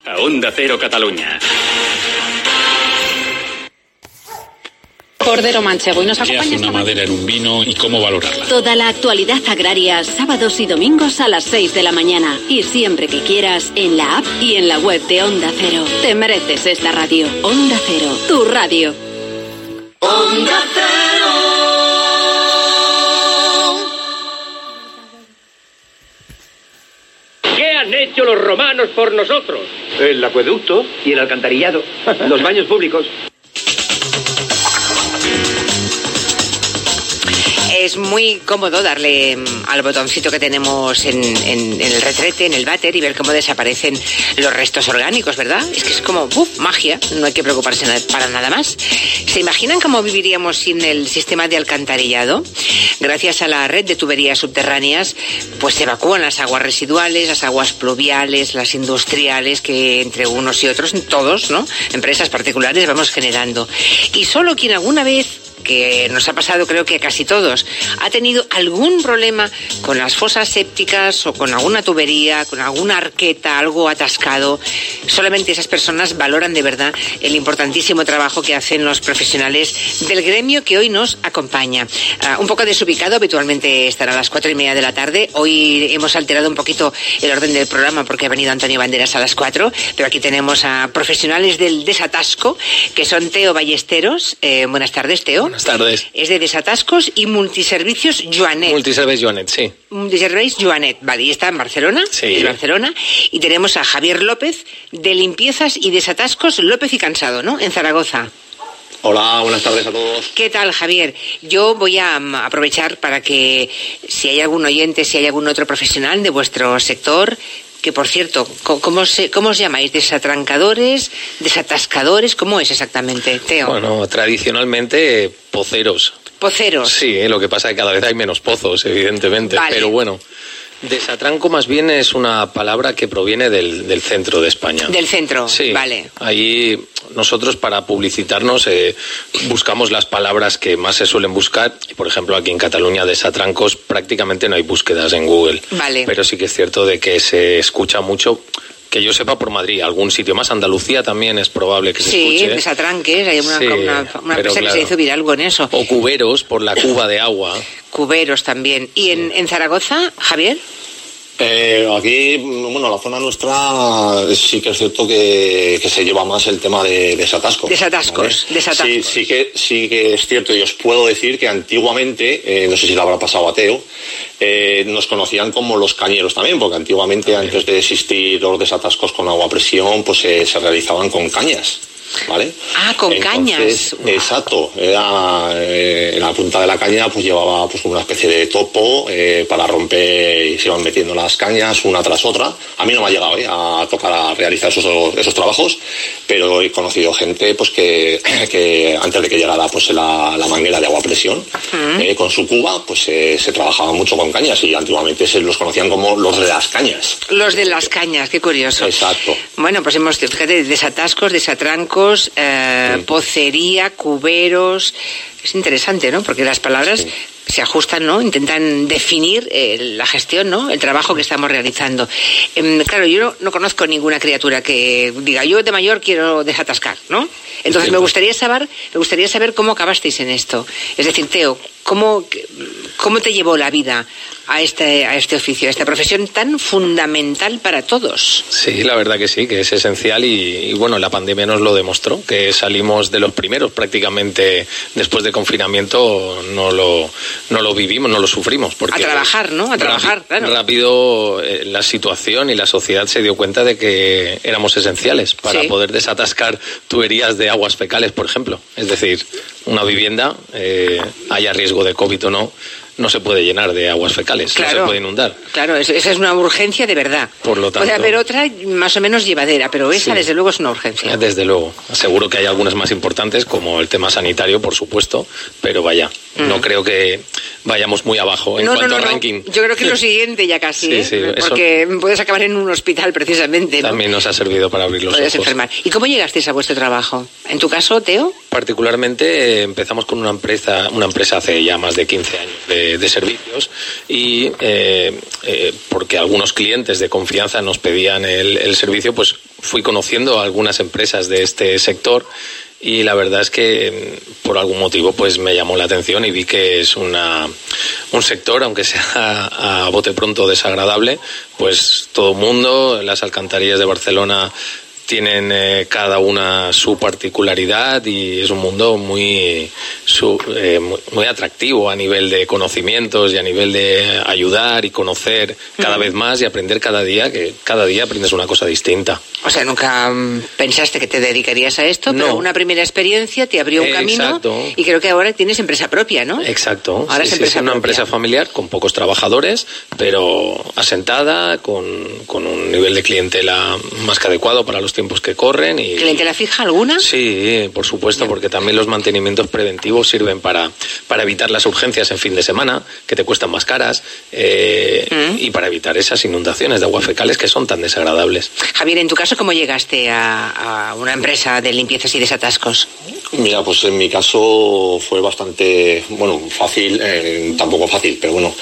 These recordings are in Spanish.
A Onda Cero Cataluña. Cordero manchego y nos acompaña. ¿Qué hace una madera en un vino y cómo valorarla? Toda la actualidad agraria, sábados y domingos a las 6 de la mañana. Y siempre que quieras, en la app y en la web de Onda Cero. Te mereces esta radio. Onda Cero, tu radio. Onda Cero. ¿Qué han hecho los romanos por nosotros? El acueducto y el alcantarillado, los baños públicos. Es muy cómodo darle al botoncito que tenemos en el retrete, en el váter, y ver cómo desaparecen los restos orgánicos, ¿verdad? Es que es como magia, no hay que preocuparse para nada más. ¿Se imaginan cómo viviríamos sin el sistema de alcantarillado? Gracias a la red de tuberías subterráneas, pues se evacúan las aguas residuales, las aguas pluviales, las industriales, que entre unos y otros, todos, ¿no? Empresas particulares vamos generando. Y solo quien alguna vez, que nos ha pasado creo que a casi todos, ha tenido algún problema con las fosas sépticas o con alguna tubería, con alguna arqueta, algo atascado, solamente esas personas valoran de verdad el importantísimo trabajo que hacen los profesionales del gremio que hoy nos acompaña. Un poco desubicado, habitualmente estará a las 4:30 de la tarde. Hoy hemos alterado un poquito el orden del programa porque ha venido Antonio Banderas a las 4, pero aquí tenemos a profesionales del desatasco, que son Teo Ballesteros. Buenas tardes, Teo. Buenas tardes. Es de Desatascos y Multiservicios Joanet. Multiservice Joanet, sí. Multiservice Joanet, vale, y está en Barcelona. Sí. Es Barcelona. Y tenemos a Javier López, de Limpiezas y Desatascos López y Cansado, ¿no? En Zaragoza. Hola, buenas tardes a todos. ¿Qué tal, Javier? Yo voy a aprovechar para que, si hay algún oyente, si hay algún otro profesional de vuestro sector, que por cierto, ¿cómo os llamáis? ¿Desatrancadores? ¿Desatascadores? ¿Cómo es exactamente, Teo? Bueno, tradicionalmente poceros. ¿Poceros? Sí, lo que pasa es que cada vez hay menos pozos, evidentemente. Vale. Pero bueno, desatranco más bien es una palabra que proviene del centro de España. ¿Del centro? Sí. Vale. Ahí nosotros, para publicitarnos, buscamos las palabras que más se suelen buscar. Y, por ejemplo, aquí en Cataluña, desatrancos, prácticamente no hay búsquedas en Google. Vale. Pero sí que es cierto de que se escucha mucho. Que yo sepa, por Madrid, algún sitio más. Andalucía también es probable que se escuche. Sí, desatranques, hay una empresa que se hizo viral con eso. O cuberos, por la cuba de agua. Cuberos también. ¿Y en Zaragoza, Javier? Aquí, bueno, la zona nuestra sí que es cierto que se lleva más el tema de desatascos. Desatascos, ¿vale? desatascos. Sí que es cierto, y os puedo decir que antiguamente, no sé si le habrá pasado a Teo, nos conocían como los cañeros también, porque antiguamente, antes de existir los desatascos con agua a presión, pues se realizaban con cañas. ¿Vale? Con cañas. Exacto. En la punta de la caña pues llevaba pues una especie de topo para romper, y se iban metiendo las cañas una tras otra. A mí no me ha llegado a tocar a realizar esos trabajos, pero he conocido gente pues que antes de que llegara pues la manguera de agua a presión, con su cuba, pues se trabajaba mucho con cañas, y antiguamente se los conocían como los de las cañas. Los de las cañas, qué curioso. Exacto. Bueno, pues fíjate, desatascos, desatrancos, pocería, cuberos. Es interesante, ¿no? Porque las palabras se ajustan, ¿no? Intentan definir la gestión, ¿no? El trabajo que estamos realizando. Claro, yo no conozco ninguna criatura que diga, yo de mayor quiero desatascar, ¿no? Entonces me gustaría saber cómo acabasteis en esto. Es decir, Teo, ¿cómo te llevó la vida a este oficio, a esta profesión tan fundamental para todos? Sí, la verdad que sí, que es esencial, y bueno, la pandemia nos lo demostró, que salimos de los primeros prácticamente después de confinamiento, no lo vivimos, no lo sufrimos. Porque a trabajar, ¿no? A trabajar, claro. Rápido la situación y la sociedad se dio cuenta de que éramos esenciales para poder desatascar tuberías de aguas fecales, por ejemplo. Es decir, una vivienda, haya riesgo de COVID o no se puede llenar de aguas fecales, claro, no se puede inundar. Claro, esa es una urgencia de verdad. Por lo tanto, puede haber otra más o menos llevadera, pero esa desde luego es una urgencia. Desde luego. Seguro que hay algunas más importantes, como el tema sanitario, por supuesto, pero vaya, no creo que vayamos muy abajo en cuanto a ranking. Yo creo que es lo siguiente ya casi, porque puedes acabar en un hospital precisamente, ¿no? También nos ha servido para abrir los ojos. Enfermar. ¿Y cómo llegasteis a vuestro trabajo? ¿En tu caso, Teo? Particularmente empezamos con una empresa hace ya más de 15 años de servicios, y porque algunos clientes de confianza nos pedían el servicio, pues fui conociendo algunas empresas de este sector y la verdad es que por algún motivo pues me llamó la atención y vi que es un sector, aunque sea a bote pronto desagradable, pues todo el mundo, las alcantarillas de Barcelona tienen cada una su particularidad y es un mundo muy atractivo a nivel de conocimientos y a nivel de ayudar y conocer cada vez más y aprender cada día, que cada día aprendes una cosa distinta. O sea, nunca pensaste que te dedicarías a esto, pero una primera experiencia te abrió un camino. Exacto. Y creo que ahora tienes empresa propia, ¿no? Exacto. Ahora es una empresa familiar con pocos trabajadores, pero asentada, con un nivel de clientela más que adecuado para los tiempos que corren. Y ¿Clientela fija alguna? Sí, por supuesto, porque también los mantenimientos preventivos sirven para evitar las urgencias en fin de semana, que te cuestan más caras, y para evitar esas inundaciones de aguas fecales que son tan desagradables. Javier, en tu caso, ¿cómo llegaste a una empresa de limpiezas y desatascos? Mira, pues en mi caso fue bastante, fácil, tampoco fácil, pero bueno,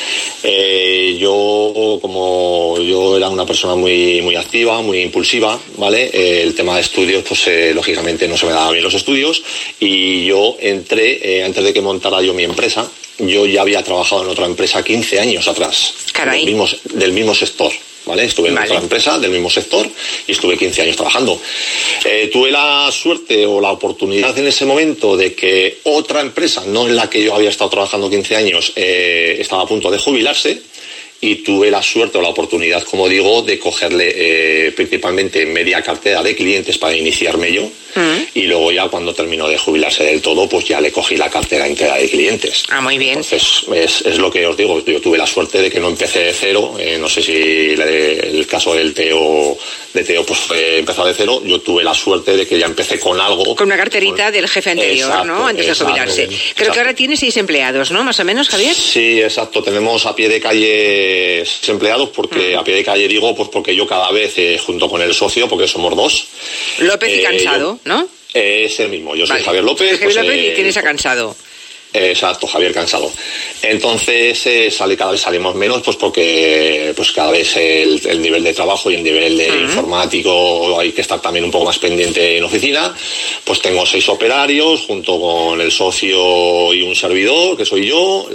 yo era una persona muy, muy activa, muy impulsiva, ¿vale? El tema de estudios, pues lógicamente no se me daban bien los estudios y yo entré, antes de que montara yo mi empresa, yo ya había trabajado en otra empresa 15 años atrás. Caray. Del mismo sector. ¿Vale? Estuve en otra empresa del mismo sector y estuve 15 años trabajando. Tuve la suerte o la oportunidad en ese momento de que otra empresa, no en la que yo había estado trabajando 15 años, estaba a punto de jubilarse y tuve la suerte o la oportunidad, como digo, de cogerle principalmente media cartera de clientes para iniciarme yo. Y luego ya cuando terminó de jubilarse del todo, pues ya le cogí la cartera entera de clientes. Ah, muy bien. Entonces, es lo que os digo, yo tuve la suerte de que no empecé de cero, no sé si el caso de Teo pues empezó de cero, yo tuve la suerte de que ya empecé con algo. Con una carterita del jefe anterior, exacto, ¿no? Antes de jubilarse. Creo que ahora tiene 6 empleados, ¿no? Más o menos, Javier. Sí, exacto, tenemos a pie de calle 6 empleados, porque a pie de calle digo, pues porque yo cada vez, junto con el socio, porque somos 2. López y Cansado, ¿no? Es el mismo, yo soy Javier López. Javier López y tienes a Cansado. Exacto, Javier Cansado. Entonces cada vez salimos menos, pues porque pues cada vez el nivel de trabajo y el nivel de informático hay que estar también un poco más pendiente en oficina. Pues tengo 6 operarios junto con el socio y un servidor, que soy yo,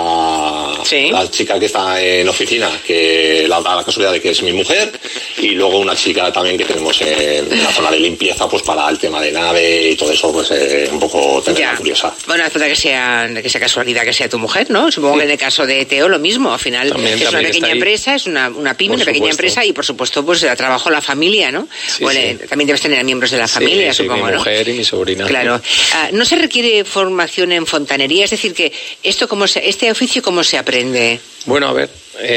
la chica que está en oficina, que da la casualidad de que es mi mujer, y luego una chica también que tenemos en la zona de limpieza, pues para el tema de nave y todo eso, pues un poco tenerla curiosa. Bueno, hace falta que sea casualidad que sea tu mujer, ¿no? Supongo que en el caso de Teo lo mismo, al final también es una pequeña empresa, es una pyme, una pequeña empresa y por supuesto pues da trabajo a la familia, ¿no? Sí, también debes tener miembros de la familia, supongo, mi mujer, ¿no? Y mi sobrina. Claro. ¿No se requiere formación en fontanería? Es decir, que este oficio, ¿cómo se aprende? Bueno, a ver,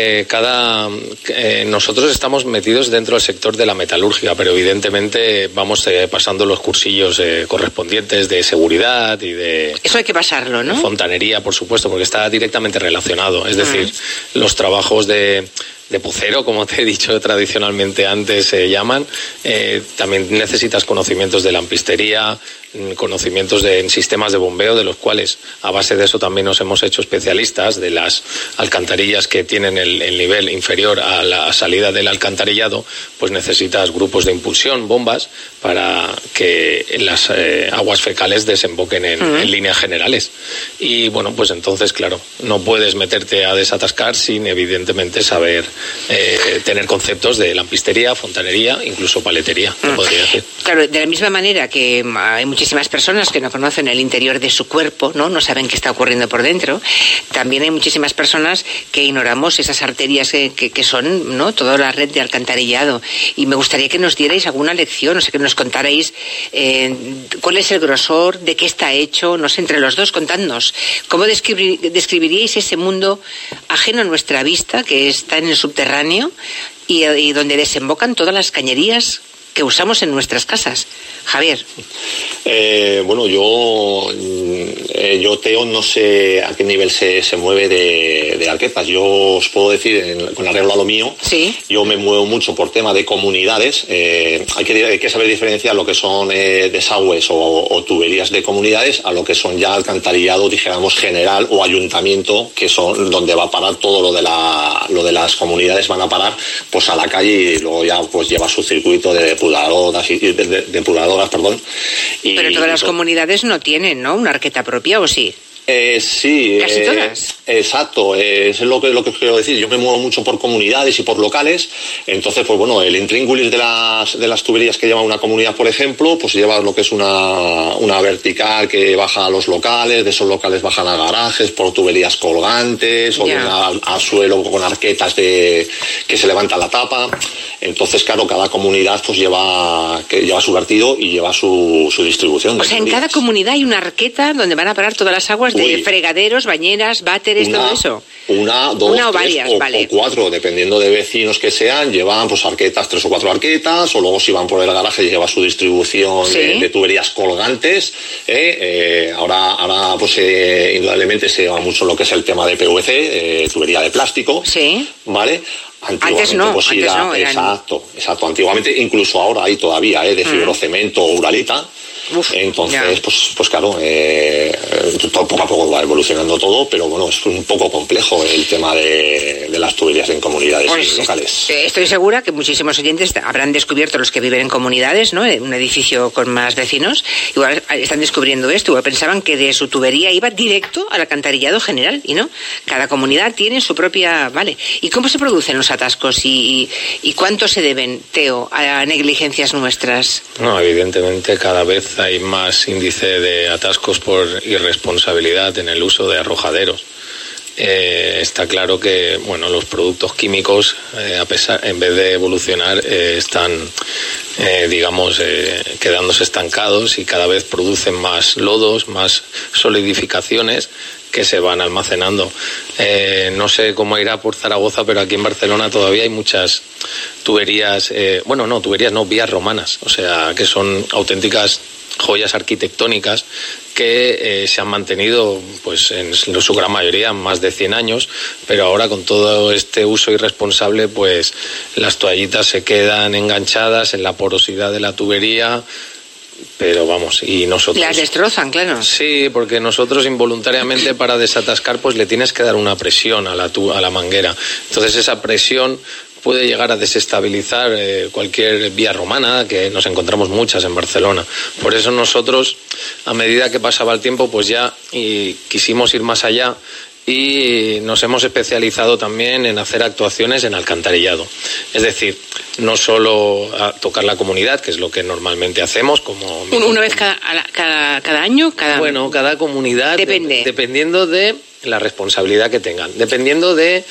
nosotros estamos metidos dentro del sector de la metalurgia, pero evidentemente vamos pasando los cursillos correspondientes de seguridad y de... Eso hay que pasarlo, ¿no? Fontanería, por supuesto, porque está directamente relacionado. Es decir, los trabajos de pucero, como te he dicho tradicionalmente antes se llaman, también necesitas conocimientos de lampistería, conocimientos en sistemas de bombeo, de los cuales a base de eso también nos hemos hecho especialistas de las alcantarillas que tienen el nivel inferior a la salida del alcantarillado, pues necesitas grupos de impulsión, bombas, para que las aguas fecales desemboquen en líneas generales. Y bueno, pues entonces, claro, no puedes meterte a desatascar sin evidentemente saber tener conceptos de lampistería, fontanería, incluso paletería, te podría decir. Claro, de la misma manera que hay muchísimas personas que no conocen el interior de su cuerpo, no saben qué está ocurriendo por dentro, también hay muchísimas personas que ignoramos esas arterias que son, ¿no?, toda la red de alcantarillado. Y me gustaría que nos dierais alguna lección, no sé, que nos contarais cuál es el grosor, de qué está hecho, no sé, entre los dos, contadnos. ¿Cómo describiríais ese mundo ajeno a nuestra vista, que está en el subterráneo y donde desembocan todas las cañerías que usamos en nuestras casas? Javier. Bueno, yo yo, Teo, no sé a qué nivel se mueve de arquetas. Yo os puedo decir, con arreglo a lo mío, ¿sí? Yo me muevo mucho por tema de comunidades. Hay que saber diferenciar lo que son desagües o tuberías de comunidades a lo que son ya alcantarillado, dijéramos, general o ayuntamiento, que son donde va a parar todo lo de las comunidades, van a parar pues a la calle y luego ya pues lleva su circuito de depuradoras, perdón. Pero todas las comunidades no tienen, ¿no?, una arqueta propia, ¿o sí? Sí. ¿Casi todas? Exacto, es lo que os quiero decir. Yo me muevo mucho por comunidades y por locales. Entonces, pues bueno, el intríngulis de las tuberías que lleva una comunidad, por ejemplo, pues lleva lo que es una vertical que baja a los locales, de esos locales bajan a garajes por tuberías colgantes, o bien al suelo con arquetas que se levanta la tapa. Entonces, claro, cada comunidad pues lleva su vertido y lleva su distribución. O sea, en cada comunidad hay una arqueta donde van a parar todas las aguas de fregaderos, bañeras, váteres, todo eso. Una, dos, o tres varias, o cuatro, dependiendo de vecinos que sean, llevan pues arquetas, 3 o 4 arquetas, o luego si van por el garaje lleva su distribución de tuberías colgantes. Ahora pues indudablemente se lleva mucho lo que es el tema de PVC, tubería de plástico, ¿vale? Antes no. Exacto. Antiguamente, incluso ahora hay todavía de fibrocemento o uralita. Entonces, pues claro, poco a poco va evolucionando todo, pero bueno, es un poco complejo el tema de las tuberías en comunidades locales. Estoy segura que muchísimos oyentes habrán descubierto, los que viven en comunidades, ¿no?, en un edificio con más vecinos, igual están descubriendo esto, igual pensaban que de su tubería iba directo al alcantarillado general, y no, cada comunidad tiene su propia, ¿vale? ¿Y cómo se producen los atascos y cuánto se deben, Teo, a negligencias nuestras? No, evidentemente cada vez hay más índice de atascos por irresponsabilidad en el uso de arrojaderos. Está claro que bueno, los productos químicos, en vez de evolucionar, están quedándose estancados y cada vez producen más lodos, más solidificaciones que se van almacenando. No sé cómo irá por Zaragoza, pero aquí en Barcelona todavía hay muchas tuberías, vías romanas, o sea, que son auténticas joyas arquitectónicas que se han mantenido pues en su gran mayoría más de 100 años, pero ahora con todo este uso irresponsable pues las toallitas se quedan enganchadas en la porosidad de la tubería. Pero vamos, y nosotros... Las destrozan, claro. Sí, porque nosotros involuntariamente para desatascar pues le tienes que dar una presión a la manguera. Entonces esa presión puede llegar a desestabilizar cualquier vía romana, que nos encontramos muchas en Barcelona. Por eso nosotros, a medida que pasaba el tiempo, pues ya quisimos ir más allá y nos hemos especializado también en hacer actuaciones en alcantarillado. Es decir, no solo a tocar la comunidad, que es lo que normalmente hacemos, como... ¿Una vez cada año? Bueno, cada comunidad... Depende. Dependiendo de la responsabilidad que tengan, dependiendo de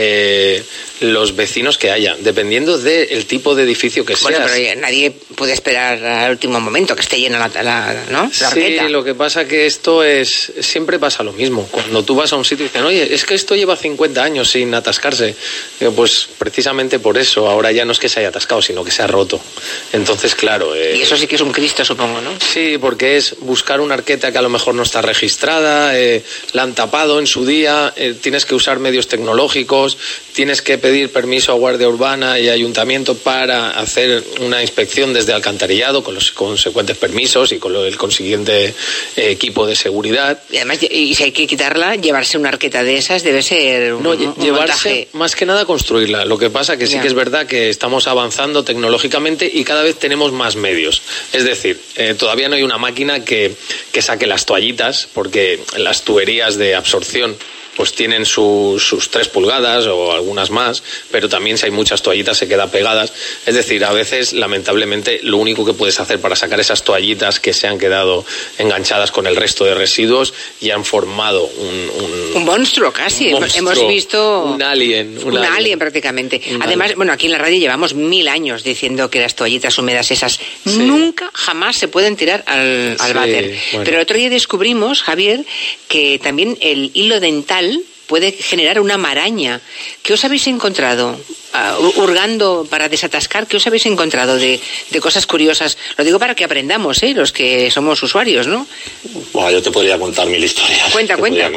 los vecinos que haya, dependiendo del tipo de edificio que sea. Bueno, pero nadie puede esperar al último momento que esté llena la arqueta. Sí, lo que pasa que esto siempre pasa lo mismo. Cuando tú vas a un sitio y dicen, oye, es que esto lleva 50 años sin atascarse. Digo, pues precisamente por eso, ahora ya no es que se haya atascado, sino que se ha roto. Entonces, claro... y eso sí que es un Cristo, supongo, ¿no? Sí, porque es buscar una arqueta que a lo mejor no está registrada, la han tapado en su día, tienes que usar medios tecnológicos, tienes que pedir permiso a Guardia Urbana y Ayuntamiento para hacer una inspección desde alcantarillado con los consecuentes permisos y con el consiguiente equipo de seguridad. Y además, y si hay que quitarla, llevarse una arqueta de esas debe ser un llevarse montaje. Más que nada construirla. Lo que pasa que sí que es verdad que estamos avanzando tecnológicamente y cada vez tenemos más medios. Es decir, todavía no hay una máquina que saque las toallitas, porque las tuberías de absorción pues tienen sus 3 pulgadas o algunas más, pero también si hay muchas toallitas se quedan pegadas. Es decir, a veces, lamentablemente, lo único que puedes hacer para sacar esas toallitas que se han quedado enganchadas con el resto de residuos y han formado un monstruo casi. Hemos visto un alien prácticamente. Además, bueno, aquí en la radio llevamos 1000 años diciendo que las toallitas húmedas esas nunca, jamás se pueden tirar al váter. Bueno. Pero el otro día descubrimos, Javier, que también el hilo dental puede generar una maraña. ¿Qué os habéis encontrado? hurgando para desatascar? ¿Qué os habéis encontrado de cosas curiosas? Lo digo para que aprendamos, los que somos usuarios, ¿no? Bueno, yo te podría contar 1000 historias. Cuenta.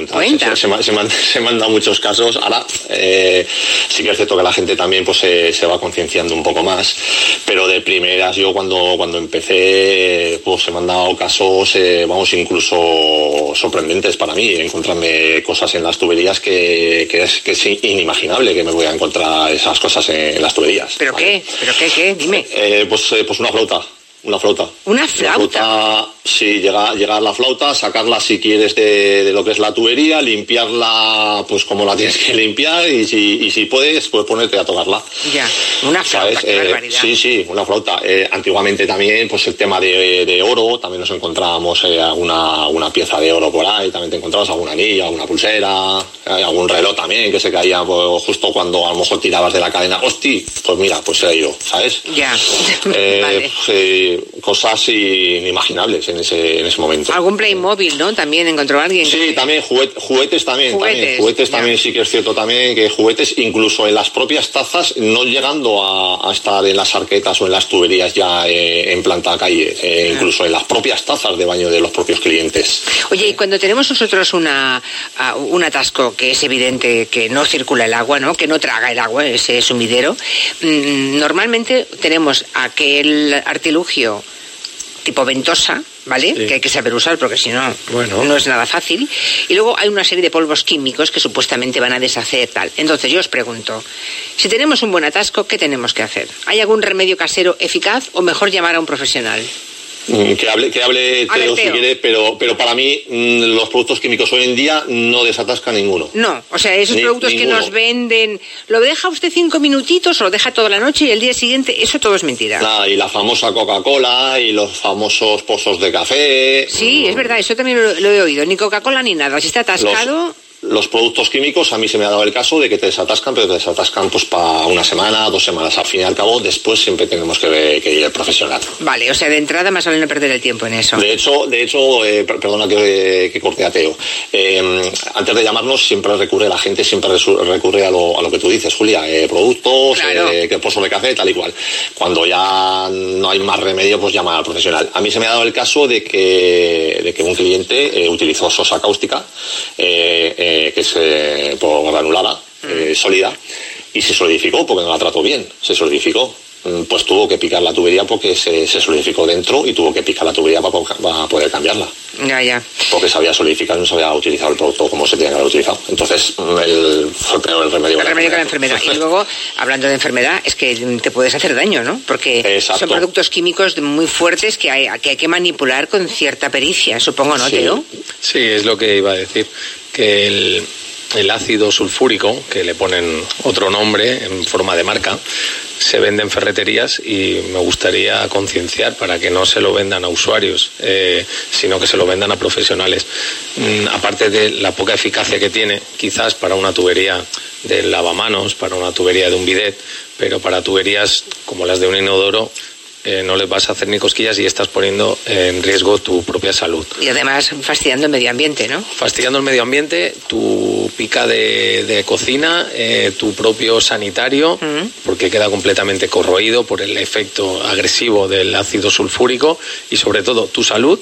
Se me han dado muchos casos. Ahora, sí que es cierto que la gente también pues se va concienciando un poco más, pero de primeras yo cuando empecé pues se me han dado casos, incluso sorprendentes para mí, encontrarme cosas en las tuberías que es inimaginable que me voy a encontrar esas cosas en las tuberías. ¿Pero qué? ¿Qué? Dime. Pues una flauta. ¿Una flauta? Sí, llegar la flauta, sacarla si quieres de lo que es la tubería, limpiarla pues como la tienes que limpiar y si puedes, pues ponerte a tocarla. Ya, una flauta, qué barbaridad. Sí, una flauta. Antiguamente también, pues el tema de oro, también nos encontrábamos alguna pieza de oro por ahí, también te encontrabas algún anillo, alguna pulsera, algún reloj también que se caía pues, justo cuando a lo mejor tirabas de la cadena. ¡Hosti! Pues mira, pues se ha ido, ¿sabes? Ya, vale. Cosas inimaginables en ese momento. Algún Playmobil, ¿no? También encontró alguien. Sí, también juguetes también. Juguetes también sí que es cierto también que juguetes incluso en las propias tazas, no llegando a estar en las arquetas o en las tuberías ya en planta calle, incluso en las propias tazas de baño de los propios clientes. Oye, y cuando tenemos nosotros un atasco que es evidente que no circula el agua, ¿no? Que no traga el agua, ese sumidero, normalmente tenemos aquel artilugio tipo ventosa, ¿vale? Sí. Que hay que saber usar porque si no, no es nada fácil. Y luego hay una serie de polvos químicos que supuestamente van a deshacer tal. Entonces yo os pregunto, si tenemos un buen atasco, ¿qué tenemos que hacer? ¿Hay algún remedio casero eficaz o mejor llamar a un profesional? Que hable Teo si quiere, pero para mí los productos químicos hoy en día no desatascan ninguno. No, o sea, esos productos ninguno. Que nos venden, lo deja usted 5 minutitos o lo deja toda la noche y el día siguiente, eso todo es mentira. Y la famosa Coca-Cola y los famosos pozos de café. Sí, es verdad, eso también lo he oído, ni Coca-Cola ni nada, si está atascado... Los productos químicos, a mí se me ha dado el caso de que te desatascan, pero te desatascan pues para una semana, 2 semanas. Al fin y al cabo, después siempre tenemos que ir al profesional. Vale, o sea, de entrada más vale no perder el tiempo en eso. De hecho, perdona que corte a Teo. Antes de llamarnos, siempre recurre la gente, recurre a lo que tú dices, Julia. Productos, claro. Que pozo de café, tal y cual. Cuando ya no hay más remedio, pues llama al profesional. A mí se me ha dado el caso de que un cliente utilizó sosa cáustica, que es granulada, sólida, y se solidificó porque no la trató bien, se solidificó. Pues tuvo que picar la tubería porque se solidificó dentro y tuvo que picar la tubería para poder cambiarla. Ya. Porque se había solidificado y no se había utilizado el producto como se tenía que haber utilizado. Entonces, fue peor el remedio. El remedio que la enfermedad. Y luego, hablando de enfermedad, es que te puedes hacer daño, ¿no? Porque son productos químicos muy fuertes que hay que manipular con cierta pericia, supongo, ¿no, Teo? Sí, es lo que iba a decir. Que el ácido sulfúrico, que le ponen otro nombre en forma de marca, se vende en ferreterías y me gustaría concienciar para que no se lo vendan a usuarios, sino que se lo vendan a profesionales. Aparte de la poca eficacia que tiene, quizás para una tubería de lavamanos, para una tubería de un bidet, pero para tuberías como las de un inodoro, no les vas a hacer ni cosquillas y estás poniendo en riesgo tu propia salud. Y además fastidiando el medio ambiente, ¿no? Fastidiando el medio ambiente, tu pica de cocina, tu propio sanitario, porque queda completamente corroído por el efecto agresivo del ácido sulfúrico y sobre todo tu salud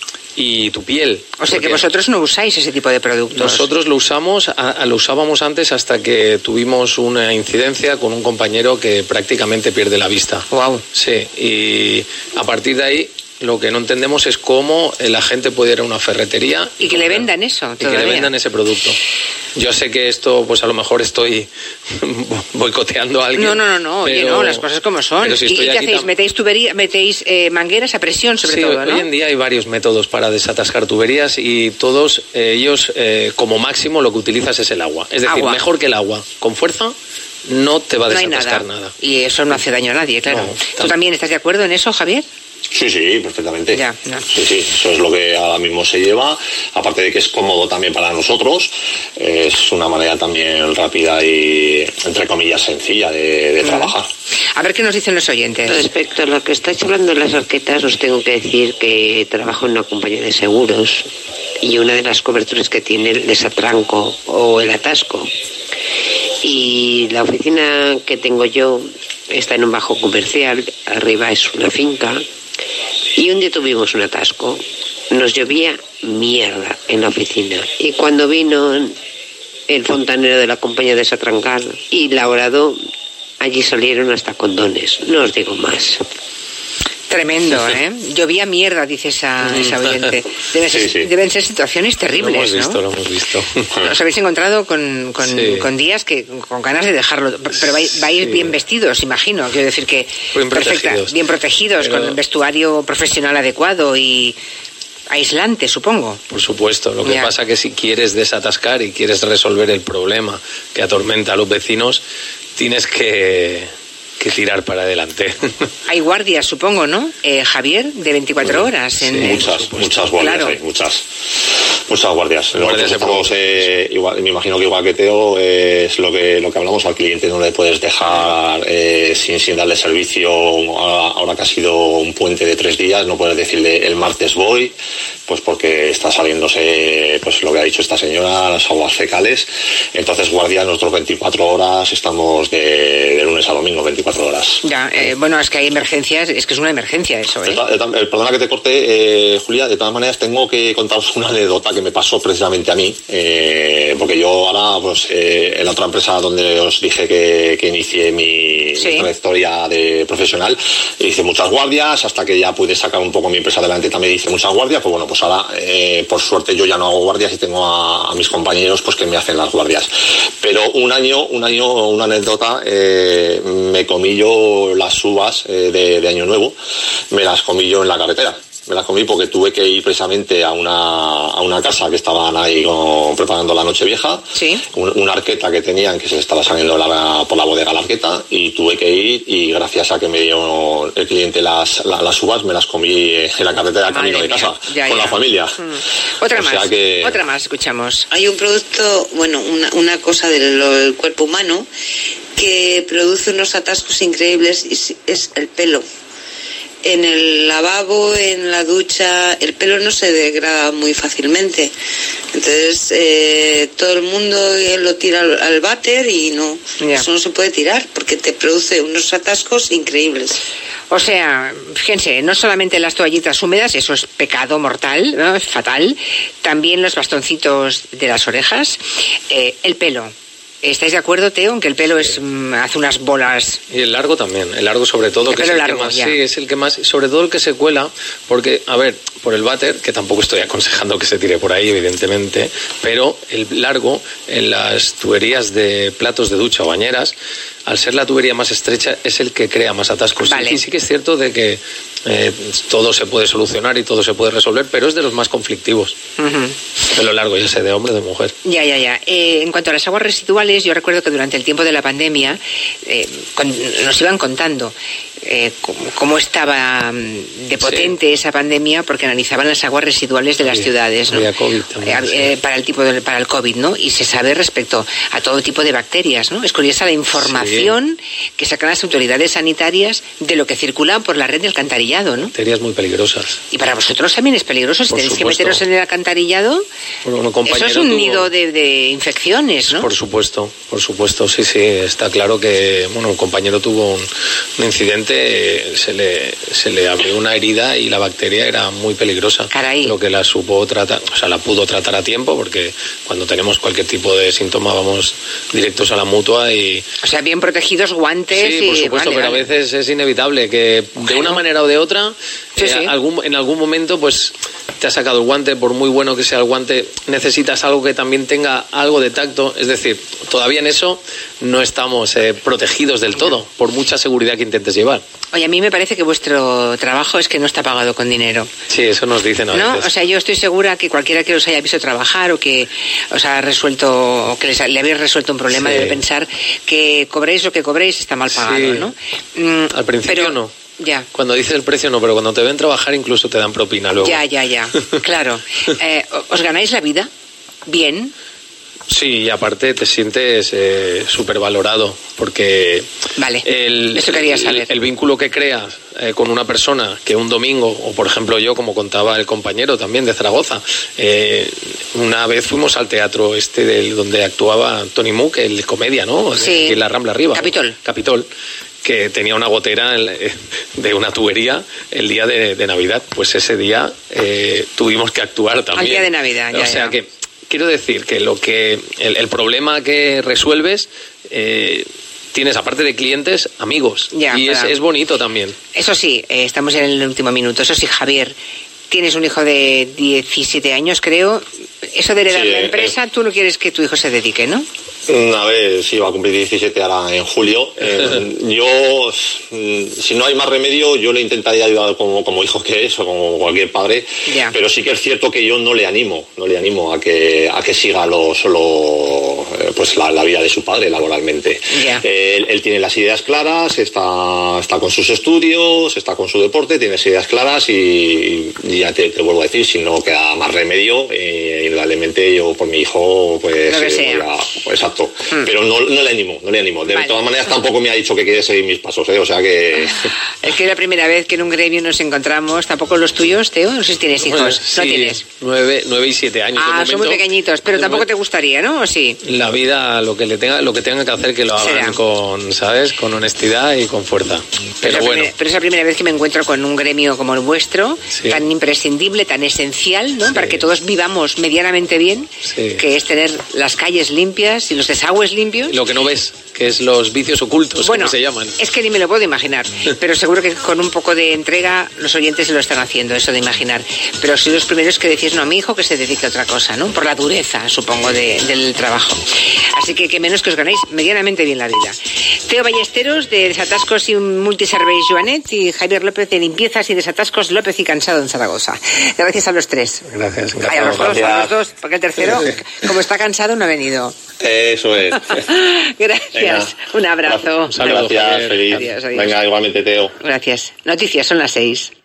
y tu piel. O sea que vosotros no usáis ese tipo de productos. Nosotros lo usábamos antes hasta que tuvimos una incidencia con un compañero que prácticamente pierde la vista. Wow. Sí, y a partir de ahí lo que no entendemos es cómo la gente puede ir a una ferretería y que le vendan eso. Y que le vendan ese producto. Yo sé que esto, pues a lo mejor estoy boicoteando a alguien. No, oye, no, las cosas como son. Si ¿Y qué hacéis? ¿Metéis mangueras a presión sobre todo, no? Hoy en día hay varios métodos para desatascar tuberías y todos ellos, como máximo, lo que utilizas es el agua. Es decir, mejor que el agua. Con fuerza no te va a desatascar nada. Y eso no hace daño a nadie, claro. ¿Tú también estás de acuerdo en eso, Javier? Sí, perfectamente. Ya, no. Sí, eso es lo que ahora mismo se lleva. Aparte de que es cómodo también para nosotros, es una manera también rápida y, entre comillas, sencilla de trabajar. A ver qué nos dicen los oyentes. Respecto a lo que estáis hablando de las arquetas, os tengo que decir que trabajo en una compañía de seguros y una de las coberturas que tiene el desatranco o el atasco Y la oficina que tengo yo está en un bajo comercial, arriba es una finca, y un día tuvimos un atasco. Nos llovía mierda en la oficina, y cuando vino el fontanero de la compañía de Satrancar y Laurado, allí salieron hasta condones, no os digo más. Tremendo, ¿eh? Llovía mierda, dice esa oyente. Deben ser situaciones terribles, ¿no? Lo hemos visto. Os habéis encontrado con días que con ganas de dejarlo, pero vais bien vestidos, imagino. Quiero decir que bien protegidos, pero con el vestuario profesional adecuado y aislante, supongo. Por supuesto. Lo que pasa que si quieres desatascar y quieres resolver el problema que atormenta a los vecinos, tienes que tirar para adelante. Hay guardias, supongo, ¿no? Javier, de 24 horas. Sí, muchas guardias, claro. Hay muchas guardias. Nosotros, igual, me imagino que igual que Teo, es lo que hablamos, al cliente no le puedes dejar sin darle servicio. Ahora que ha sido un puente de 3 días, no puedes decirle el martes voy, pues porque está saliéndose, pues lo que ha dicho esta señora, las aguas fecales. Entonces, guardia, nosotros 24 horas, estamos de lunes a domingo, 24 horas. Ya, bueno, es que hay emergencias, es que es una emergencia eso, ¿eh? Perdona que te corte, Julia, de todas maneras tengo que contaros una anécdota que me pasó precisamente a mí, porque yo ahora, pues, en la otra empresa donde os dije que inicié mi trayectoria de profesional, hice muchas guardias, hasta que ya pude sacar un poco mi empresa adelante, también hice muchas guardias. Pues bueno, pues ahora, por suerte, yo ya no hago guardias y tengo a mis compañeros pues que me hacen las guardias. Pero una anécdota, me comí yo las uvas de Año Nuevo, me las comí yo en la carretera. Me las comí porque tuve que ir precisamente a una casa que estaban ahí preparando la Nochevieja. Sí. Una arqueta que tenían que se estaba saliendo por la bodega la arqueta, y tuve que ir, y gracias a que me dio el cliente las uvas, me las comí en la carretera camino de casa, con la familia. Otra más, escuchamos. Hay un producto, bueno, una cosa del cuerpo humano que produce unos atascos increíbles, y es el pelo. En el lavabo, en la ducha, el pelo no se degrada muy fácilmente. Entonces, todo el mundo lo tira al váter y eso no se puede tirar porque te produce unos atascos increíbles. O sea, fíjense, no solamente las toallitas húmedas, eso es pecado mortal, ¿no? Es fatal. También los bastoncitos de las orejas, el pelo. ¿Estáis de acuerdo, Teo, en que el pelo hace unas bolas? Y el largo también, el largo sobre todo, que es el que más, es el que más, sobre todo el que se cuela, porque, a ver, por el váter, que tampoco estoy aconsejando que se tire por ahí, evidentemente, pero el largo en las tuberías de platos de ducha o bañeras, al ser la tubería más estrecha, es el que crea más atascos. Vale. Y sí que es cierto de que todo se puede solucionar y todo se puede resolver, pero es de los más conflictivos. Pelo largo, ya sea de hombre o de mujer. Ya. En cuanto a las aguas residuales, yo recuerdo que durante el tiempo de la pandemia nos iban contando cómo estaba de potente esa pandemia, porque analizaban las aguas residuales de las ciudades, ¿no? COVID también, para el COVID, ¿no? Y se sabe respecto a todo tipo de bacterias, ¿no? Es curiosa la información que sacan las autoridades sanitarias de lo que circula por la red de alcantarillado, ¿no? Bacterias muy peligrosas. Y para vosotros también es peligroso, si tenéis que meteros en el alcantarillado. Eso es un nido de infecciones, ¿no? Por supuesto, sí, está claro que, un compañero tuvo un incidente, se le abrió una herida y la bacteria era muy peligrosa. Caray. Lo que la supo tratar, la pudo tratar a tiempo, porque cuando tenemos cualquier tipo de síntoma vamos directos a la mutua y... O sea, bien protegidos, guantes. Sí, por supuesto, pero a veces es inevitable que de una manera o de otra, en algún momento, pues te ha sacado el guante, por muy bueno que sea el guante, necesitas algo que también tenga algo de tacto, es decir, todavía en eso no estamos protegidos del todo, por mucha seguridad que intentes llevar. Oye, a mí me parece que vuestro trabajo es que no está pagado con dinero. Sí, eso nos dicen a veces. ¿No? O sea, yo estoy segura que cualquiera que os haya visto trabajar o que os ha resuelto, o que le habéis resuelto un problema, debe pensar que cobréis lo que cobréis está mal pagado, ¿no? Al principio no. Ya. Cuando dices el precio no, pero cuando te ven trabajar incluso te dan propina luego. Ya, claro. ¿Os ganáis la vida? Bien. Sí, y aparte te sientes súper valorado, porque vale, eso quería saber. El vínculo que creas con una persona que un domingo, o por ejemplo yo, como contaba el compañero también de Zaragoza, una vez fuimos al teatro donde actuaba Tony Mook, el comedia, ¿no? Sí. En la Rambla arriba. Capitol. Que tenía una gotera de una tubería el día de Navidad. Pues ese día tuvimos que actuar también. Al día de Navidad, ya. O sea que quiero decir que el problema que resuelves, tienes, aparte de clientes, amigos. Ya, y es bonito también. Eso sí, estamos en el último minuto. Eso sí, Javier, tienes un hijo de 17 años, creo. Eso de heredar la empresa, tú no quieres que tu hijo se dedique, ¿no? A ver, sí, va a cumplir 17 ahora en julio. Yo, si no hay más remedio, yo le intentaría ayudar como hijo que es, o como cualquier padre. Ya. Pero sí que es cierto que yo no le animo a que siga pues la vida de su padre laboralmente. Ya. Él tiene las ideas claras, está con sus estudios, está con su deporte, tiene las ideas claras y ya te vuelvo a decir, si no queda más remedio, indudablemente yo por mi hijo, pues lo que sea. Exacto. Pero no le animo. De todas maneras tampoco me ha dicho que quiere seguir mis pasos, o sea que... Es que es la primera vez que en un gremio nos encontramos. ¿Tampoco los tuyos, Teo? No sé si tienes hijos. Bueno, no sí, tienes. 9 y 7 años. Son muy pequeñitos, pero tampoco te gustaría, ¿no? ¿O sí? La vida, lo que tenga que hacer, que lo hagan con honestidad y con fuerza. Pero bueno. Pero es la primera vez que me encuentro con un gremio como el vuestro, sí, tan imprescindible, tan esencial, ¿no? Sí. Para que todos vivamos medianamente bien, sí, que es tener las calles limpias y los desagües limpios. Lo que no ves, que es los vicios ocultos, bueno, como se llaman. Es que ni me lo puedo imaginar, pero seguro que con un poco de entrega los oyentes se lo están haciendo, eso de imaginar. Pero sois los primeros que decís, no, a mi hijo que se dedique a otra cosa, ¿no? Por la dureza, supongo, del trabajo. Así que menos que os ganéis medianamente bien la vida. Teo Ballesteros, de Desatascos y Multiserveis Joanet, y Javier López, de Limpiezas y Desatascos López y Cansado en Zaragoza. Gracias a los tres. Gracias. A los dos, porque el tercero, como está cansado, no ha venido. Eso es. Gracias. Venga. Un abrazo. Un saludo, gracias, feliz. Adiós. Venga, igualmente, Teo. Gracias. Noticias, son las 6.